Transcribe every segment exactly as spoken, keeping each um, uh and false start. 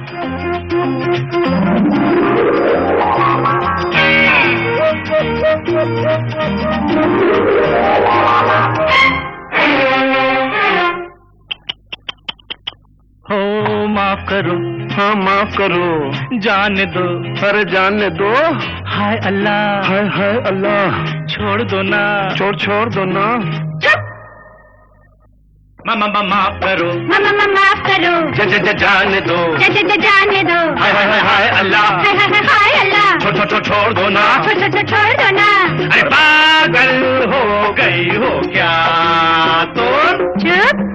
हो माफ करो, हाँ माफ करो, जाने दो, अरे जाने दो। हाय अल्लाह, हाय हाय अल्लाह, छोड़ दो ना, छोड़ छोड़ दो ना। मामा मा, माफ करो, मामा मा, माफ करो, ज, ज, ज, जाने दो, ज, ज, ज, जाने दो। हाय हाय हाय हाय अल्लाह, हाय हाय हाय हाय अल्लाह, छोड़ छोड़ छोड़ छोड़ दो ना, छोड़ छोड़ छोड़ छोड़ दो ना। अरे पागल हो गई हो क्या तो? चुप।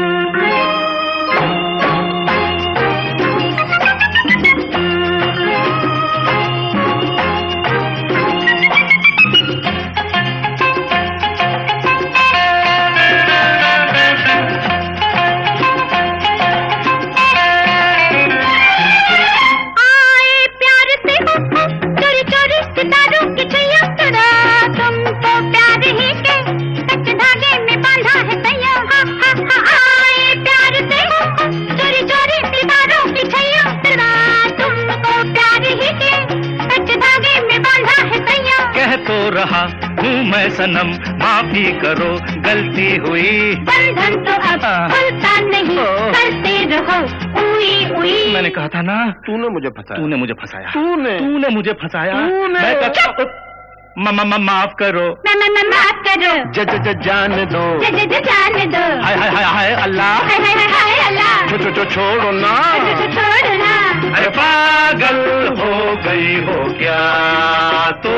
तो रहा हूँ मैं सनम, माफी करो गलती हुई। बंधन तो अब खुलता नहीं, करते रहो उई उई। मैंने कहा था ना, तूने मुझे फंसाया, तूने मुझे फंसाया, तूने तूने मुझे फंसाया। तूने मैं कहता मामा मा, माफ करो, मामा माफ करो, ज ज ज जाने दो, ज ज ज जाने दो। हाय हाय हाय हाय अल्लाह, हाय हाय हाय हाय अल्लाह, छो छो छो छोड़ो ना, छोड़ो ना। अरे पागल हो गई हो क्या तो?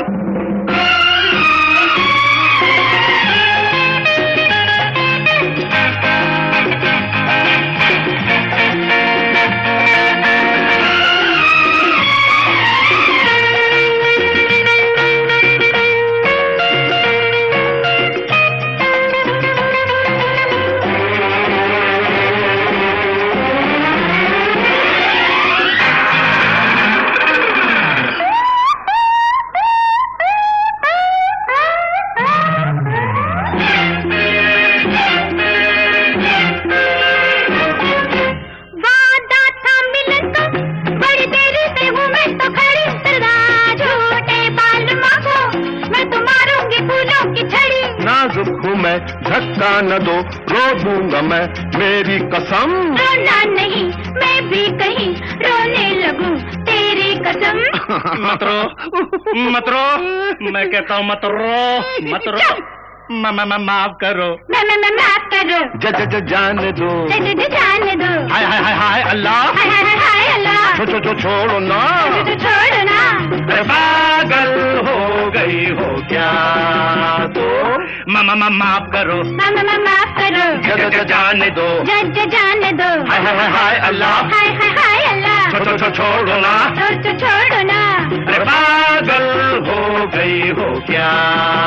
नाजुक हूँ मैं, धक्का न दो, रो दूंगा मैं, मेरी कसम। रोना नहीं, मैं भी कहीं रोने लगूं, तेरी कसम। मत रो, मत रो, मैं कहता हूँ मत रो, मत रो। मामा मा, माफ करो, मामा मा, माफ करो, ज ज ज जाने दो, ज ज ज जाने दो। हाय हाय हाय हाय अल्लाह, हाय हाय हाय हाय अल्लाह, छो छो छो छोड़ो ना, छोड़ो ना। अरे पागल हो गई हो क्या तो? मामा मा, माफ करो, मामा मा, माफ करो, ज ज ज जाने दो, ज ज जाने दो। हाय हाय हाय हाय अल्लाह, हाय हाय हाय अल्लाह, छो छो छो छोड़ो ना, छोड़ छोड़ो ना। अरे पागल हो गई हो क्या